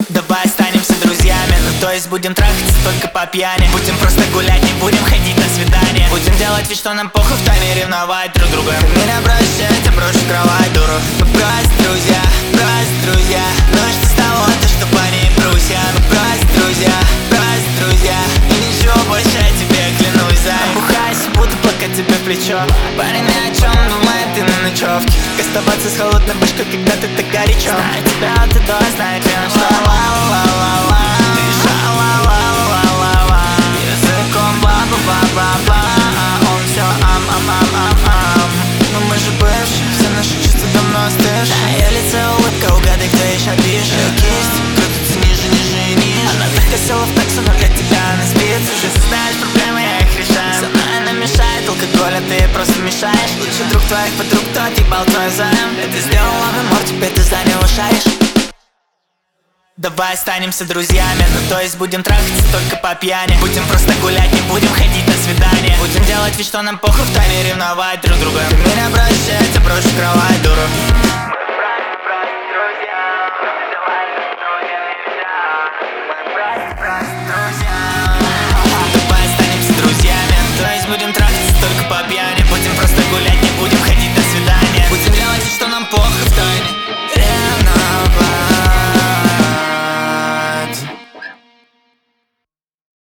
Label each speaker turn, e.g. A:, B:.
A: Давай останемся друзьями, ну то есть будем трахаться только по пьяни. Будем просто гулять, не будем ходить на свидание. Будем делать вид, что нам похуй, в тайне ревновать друг друга. Ты меня бросить, я брошу кровать, дуру. Мы просто друзья, ну и что с того, то что парни и брусья. Мы просто друзья, и ничего больше я тебе клянусь. Набухайся, буду плакать тебе в плечо. Парень ни о чем, думает ты на ночевке. Как оставаться с холодной башкой, когда ты так горячо. Знаю тебя от и до, знает ли он, что ты ша-ла-ла-ла-ла-ла. Языком бла-бла-бла-бла-бла. Он все ам-ам-ам-ам-ам. Но мы же бывшие, все наши чувства давно остывшие. На ее лице улыбка, угадай, кто еще пишет. Ее кисть крутится ниже, ниже и ниже. Она так осела в таксу, но для тебя она спится. Ты знаешь проблемы, я их решаю. Со мной она мешает, алкоголь, а ты просто мешаешь. Лучший друг твоих подруг, кто отъебал твой займ. Это сделала мемор, теперь ты за него шаришь. Давай останемся друзьями, ну то есть будем трахаться только по пьяни. Будем просто гулять, не будем ходить на свидание. Будем делать вид, что нам похуй, в тайне ревновать друг друга. Ты меня бросить, я брошу кровать, дуру.